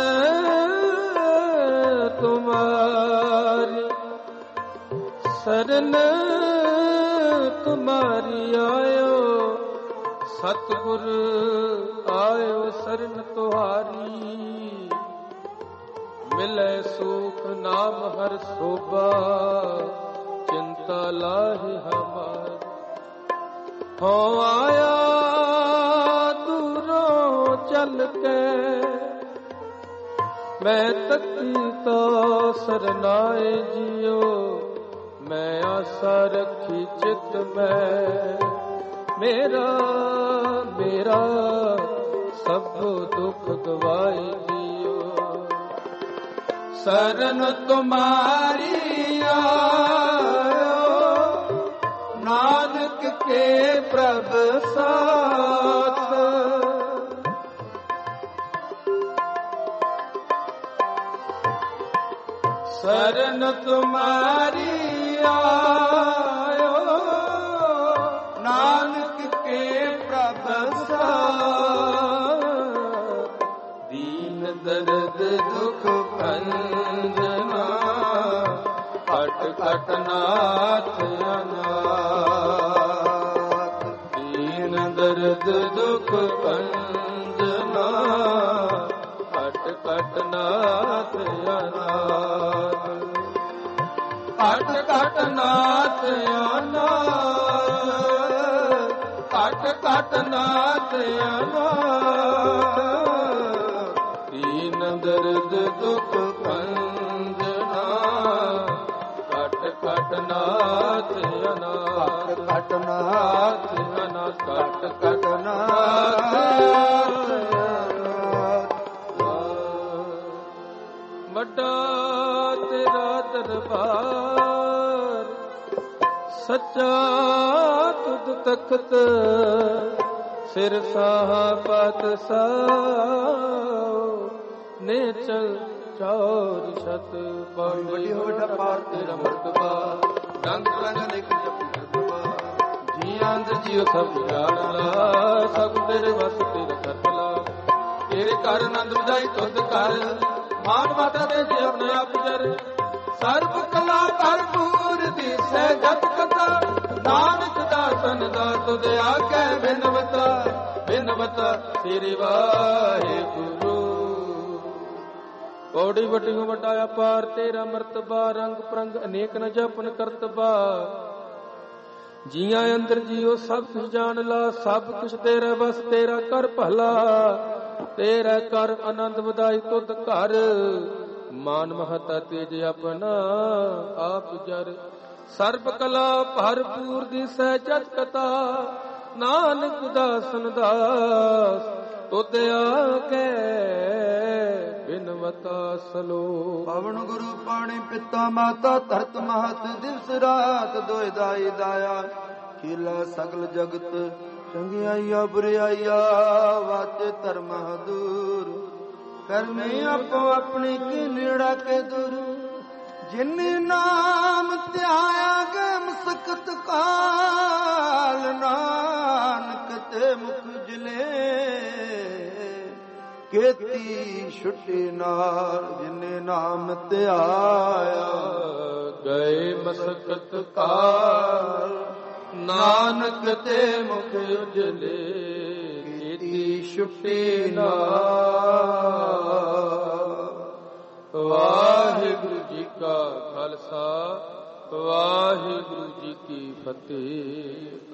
ਤੁਮਾਰੀ ਸਰਨ ਤੁਮਾਰੀ ਆਇਓ। ਸਤਿਗੁਰ ਆਇਓ ਸਰਨ ਤੁਹਾਰੀ। ਮਿਲੇ ਸੁਖ ਨਾਮ ਹਰ ਸੋਭਾ ਚਿੰਤਾ ਲਾਹਿ ਹਮਾਰ। ਹੋ ਆਇਆ ਦੂਰੋਂ ਚੱਲ ਕੇ ਮੈਂ ਤੱਕੀ ਤੋ ਸਰਨਾਏ ਜਿਉ। ਮੈਂ ਆਸਾ ਰੱਖੀ ਚਿਤ ਮੈਂ ਮੇਰਾ ਮੇਰਾ ਸਭ ਦੁੱਖ ਗਵਾਈ ਦਿਓ। ਸਰਨ ਤੁਮਾਰੀ ਆਇਓ ਨਾਨਕ ਕੇ ਪ੍ਰਭ ਸਾਥ। ਸਰਨ ਤੁਮਾਰੀ ਆਇਓ ਨਾਨਕ ਕੇ ਪ੍ਰਭ ਸਾਥ। ਦੀਨ ਦਰਦ ਦੁਖ ਪੰਜਨਾ ਕਟ ਕਟ ਨਾਥ ਅਨਾਥ। ਦੀਨ ਦਰਦ ਦੁਖ ਪੰਜਨਾ ਕਟ ਕਟ ਨਾਥ ਅਨਾਥ। ਕਟ ਕਟ ਨਾਥ ਅਨਾਥ। ਕਟ ਕਟ ਨਾਥ ਅਨਾਥ। ਦੀਨ ਦਰਦ ਦੁਖ ਪੰਜਨਾ ਕਟ ਕਟ ਨਾਥ ਅਨਾਥ। ਕਟ ਨਾਥ ਅਨਾਥ। ਕਟ ਕਟ ਨਾਥ ਅਨਾਥ। ਵੱਡਾ ਤੇਰਾ ਦਰਬਾਰ ਸੱਚਾ ਤੁਧ ਤਖਤ। ਸਿਰ ਸਾਹਬਤ ਸਾਉ ਨੇਚਲ ਚੌਰ ਛਤ। ਪਾਣੀ ਵੱਡੀ ਹੋ ਵੱਡਾ ਪਾਰ ਤੇਰਾ ਮਰਤਬਾ। ਰੰਗ ਰੰਗ ਦੇਖ ਜਪੀ ਕਰਤਬਾ। ਜੀਆਂ ਅੰਦਰ ਜੀਉ ਸਭ ਜਾਣਦਾ ਸਭ ਤੇਰੇ ਵਸ ਤੇਰਾ ਕਰਤਲਾ। ਤੇਰੇ ਕਰ ਆਨੰਦ ਵਜਾਈ ਤੁਧ ਕਰ ਮਾਨ ਮਾਤਾ ਦੇ ਜੇ ਆਪਣੇ ਆਪ ਜਰ। ਸਰਬ ਕਲਾ ਭਰਪੂਰ ਦਿਸੈ ਜਪ ਕਥਾ ਨਾਨਕ ਦਾਸ ਦਾਸਨ ਦਾ ਤੁਧ ਆਗੇ ਬਿਨਵਤਾ ਬਿਨਵਤਾ ਤੇਰੇ ਵਾਹਿਗੁਰੂ। ਪੌੜੀ ਵਟਿਓ ਵਟਾ ਅਪਾਰ ਤੇਰਾ ਮਰਤਬਾ ਰੰਗ ਪ੍ਰੰਗ ਅਨੇਕ ਨ ਜਪਨ ਕਰਤਬਾ। ਜੀਆਂ ਅੰਦਰ ਜੀਓ ਸਭ ਕੁਛ ਜਾਣ ਲਾ ਸਭ ਕੁਛ ਤੇਰਾ ਬਸ ਤੇਰਾ ਕਰ ਭਲਾ। ਤੇਰਾ ਕਰ ਆਨੰਦ ਵਧਾਈ ਤੁਧ ਘਰ ਮਾਨ ਮਹਤਾ ਤੇਜ ਆਪਣਾ ਆਪ ਜਰ। ਸਰਬ ਕਲਾ ਭਰਪੂਰ ਦਿਸੈ ਜਤ ਕਤਾ ਨਾਨਕ ਦਾਸਨ ਦਾਸ ਤੁਧ ਆਗੇ ਬਿਨਵਤਾ ਸਲੋ। ਪਵਨ ਗੁਰੂ ਪਾਣੀ ਪਿਤਾ ਮਾਤਾ ਧਰਤ ਮਹਤ ਦਿਵਸ ਰਾਤ ਦੋਇ ਦਾਈ ਦਾਇਆ। ਖੀਲਾ ਸਗਲ ਜਗਤ ਚੰਗਿਆਈਆ ਬੁਰਿਆਈਆ ਵਾਚੇ ਧਰਮ ਦੂਰ। ਕਰਮੀ ਆਪੋ ਆਪਣੀ ਕੀ ਨੇੜਾ ਕੇ ਦੂਰ। ਜਿਨੇ ਨਾਮ ਧਿਆਇਆ ਗਏ ਮਸਕਤ ਕਾਲ ਨਾਨਕ ਤੇ ਮੁਖ ਜਲੇ। ਕੀਤੀ ਛੁੱਟੀ ਨਾਲ ਜਿਨੇ ਨਾਮ ਧਿਆਇਆ ਗਏ ਮਸਕਤ ਕਾਲ ਨਾਨਕ ਤੇ ਮੁਖ ਉਜਲੇ। ਕੀਤੀ ਛੁੱਟੀ ਨਾਲ। ਵਾਹਿਗੁਰੂ ਜੀ ਕਾ ਖਾਲਸਾ ਵਾਹਿਗੁਰੂ ਜੀ ਕੀ ਫਤਿਹ।